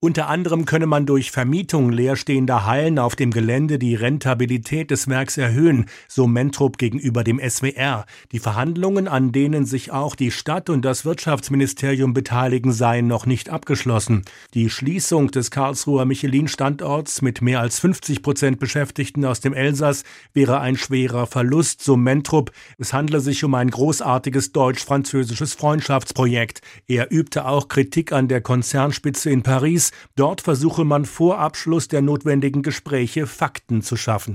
Unter anderem könne man durch Vermietung leerstehender Hallen auf dem Gelände die Rentabilität des Werks erhöhen, so Mentrop gegenüber dem SWR. Die Verhandlungen, an denen sich auch die Stadt und das Wirtschaftsministerium beteiligen, seien noch nicht abgeschlossen. Die Schließung des Karlsruher Michelin-Standorts mit mehr als 50% Beschäftigten aus dem Elsass wäre ein schwerer Verlust, so Mentrop. Es handle sich um ein großartiges deutsch-französisches Freundschaftsprojekt. Er übte auch Kritik an der Konzernspitze in Paris. Dort versuche man vor Abschluss der notwendigen Gespräche Fakten zu schaffen.